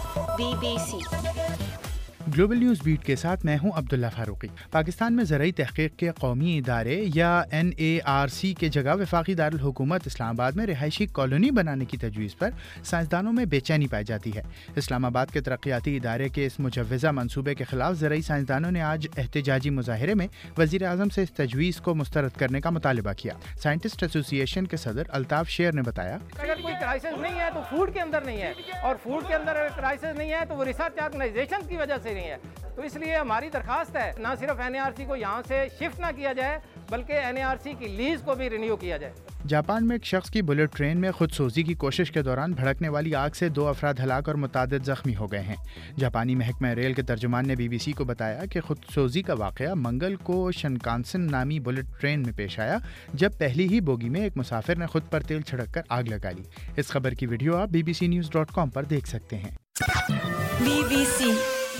BBC global news beat के साथ मैं हूं अब्दुल्ला फारूकी। पाकिस्तान में ज़राई तहक़ीक़ के कौमी इदारे या NARC के जगह वफाकी दारुल हुकूमत इस्लामाबाद में रिहायशी कॉलोनी बनाने की तजवीज़ पर साइंसदानों में बेचैनी पाई जाती है। इस्लामाबाद के तरक्याती इदारे के इस मुजव्वज़ा मनसूबे के खिलाफ ज़राई साइंसदानों ने आज एहतजाजी मुज़ाहरे में वज़ीर आज़म से इस तजवीज़ को मुस्तरद करने का मुतालबा किया। साइंटिस्ट एसोसिएशन के सदर अल्ताफ़ शेर ने बताया, अगर कोई क्राइसिस नहीं है तो फूड के अंदर नहीं है, और फूड के अंदर अगर क्राइसिस नहीं है तो वो रिसर्च ऑर्गेनाइजेशन की वजह से नहीं है। तो इसलिए हमारी दरखास्त है ना सिर्फ NARC को यहाँ से शिफ्ट ना किया जाए बल्कि NARC की लीज को भी रिन्यू किया जाए। जापान में एक शख्स की बुलेट ट्रेन में खुदसोजी की कोशिश के दौरान भड़कने वाली आग से 2 अफराद हलाक और मुतादिद जख्मी हो गए हैं। जापानी महकमा रेल के तर्जुमान ने BBC को बताया कि खुदसोजी का वाक़या मंगल को शिनकानसेन नामी बुलेट ट्रेन में पेश आया, जब पहली ही बोगी में एक मुसाफिर ने खुद पर तेल छिड़क कर आग लगा ली। इस खबर की वीडियो आप bbcnews.com पर देख सकते हैं। BBC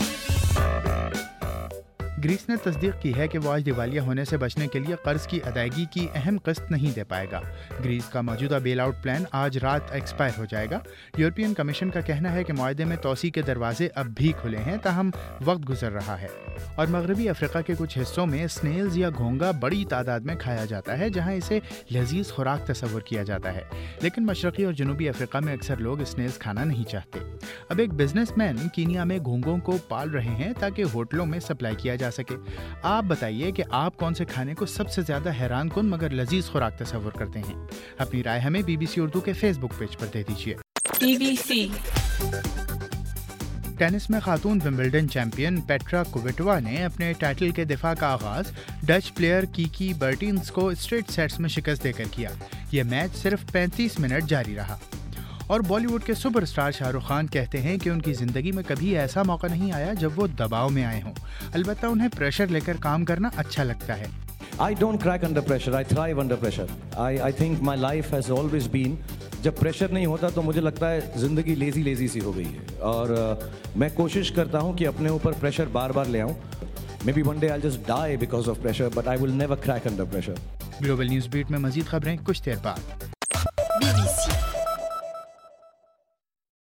ग्रीस ने तस्दीक की है कि वो आज दिवालिया होने से बचने के लिए कर्ज की अदायगी की अहम किस्त नहीं दे पाएगा। ग्रीस का मौजूदा बेल आउट प्लान आज रात एक्सपायर हो जाएगा। यूरोपियन कमीशन का कहना है कि मुआहदे में तोसी के दरवाजे अब भी खुले हैं, ताहम वक्त गुजर रहा है। और मगरबी अफ्रीका के कुछ हिस्सों में स्नेल्स या घोंगा बड़ी तादाद में खाया जाता है, जहाँ इसे लजीज खुराक तस्वुर किया जाता है। लेकिन मशरकी और जनूबी अफ्रीका में अक्सर लोग स्नेल्स खाना नहीं चाहते। अब एक बिजनेसमैन कीनिया में घोंगों को पाल रहे हैं ताकि होटलों में सप्लाई किया जा सके। आप बताइए कि आप कौन से खाने को सबसे ज्यादा हैरान कुन मगर लजीज खुराक तस्वुर करते हैं? अपनी राय हमें BBC उर्दू के फेसबुक पेज पर दे दीजिए। BBC टेनिस में खातून विंबलडन चैंपियन पेट्रा कुविटोवा ने अपने टाइटल के दिफा का आगाज डच प्लेयर कीकी बर्टिन्स को स्ट्रेट सेट्स में शिकस्त देकर किया। यह मैच सिर्फ 35 मिनट जारी रहा। और बॉलीवुड के सुपरस्टार शाहरुख खान कहते हैं कि उनकी ज़िंदगी में कभी ऐसा मौका नहीं आया जब वो दबाव में आए हों। अलबत्ता उन्हें प्रेशर लेकर काम करना अच्छा लगता है। I don't crack under pressure, I thrive under pressure. I think my life has always been, जब प्रेशर नहीं होता तो मुझे लगता है ज़िंदगी लेज़ी सी हो गई है, और मैं कोशिश करता हूँ कि अपने ऊपर प्रेशर बार बार ले आऊँ। Maybe one day I'll just die because of pressure, but I will never crack under pressure. Global news beat में मज़ीद खबरें कुछ देर बाद। BBC